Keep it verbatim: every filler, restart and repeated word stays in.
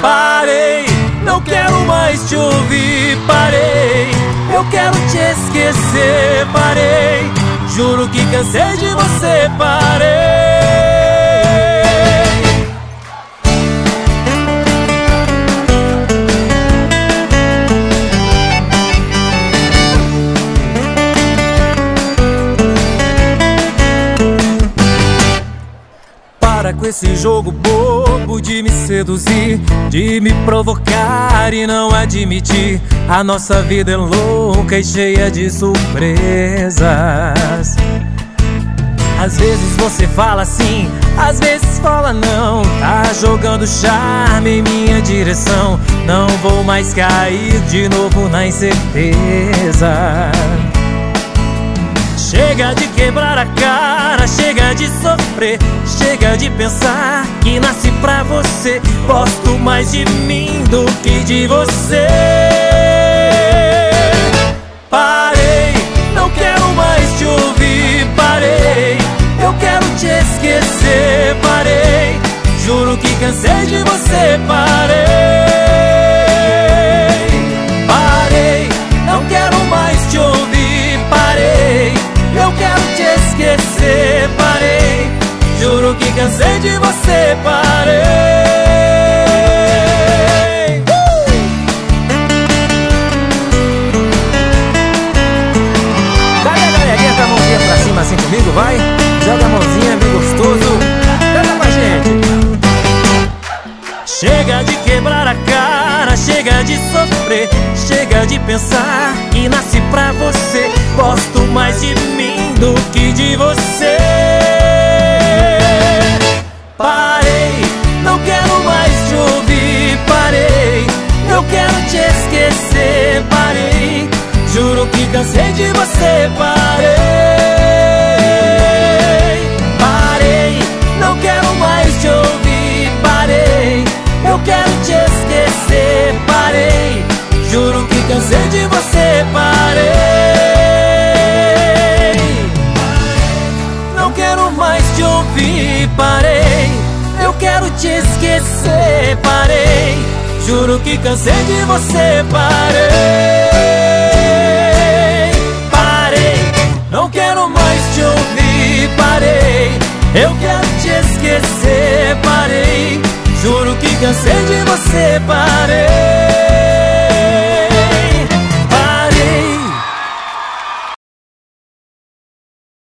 Parei, não quero mais te ouvir. Parei, eu quero te esquecer. Parei, juro que cansei de você. Parei. Para com esse jogo bobo de me seduzir, de me provocar e não admitir. A nossa vida é louca e cheia de surpresas. Às vezes você fala sim, às vezes fala não. Tá jogando charme em minha direção. Não vou mais cair de novo na incerteza. Chega de quebrar a cara, chega de sofrer, chega de pensar que nasci pra você. Gosto mais de mim do que de você. Parei, não quero mais te ouvir. Parei, eu quero te esquecer. Parei, juro que cansei de você. Parei, parei, não quero mais te ouvir. Parei, eu quero te esquecer. Parei, juro que cansei de você. Parei. uh! Cadê a galerinha com a mãozinha pra cima assim comigo, vai? Joga a mãozinha bem gostoso. Canta com a gente. Chega de quebrar a cara, chega de sofrer, chega de pensar que nasci pra você. Gosto mais de mim do que de você. Parei, não quero mais te ouvir. Parei, eu quero te esquecer. Parei, juro que cansei de você. Parei, parei, não quero mais te ouvir. Parei, eu quero te esquecer. Parei, juro que cansei de você. Parei, não quero mais te ouvir. Parei, eu quero te esquecer. Parei, juro que cansei de você. Parei, parei, não quero mais te ouvir. Parei, eu quero te esquecer. Parei, juro que cansei de você. Parei.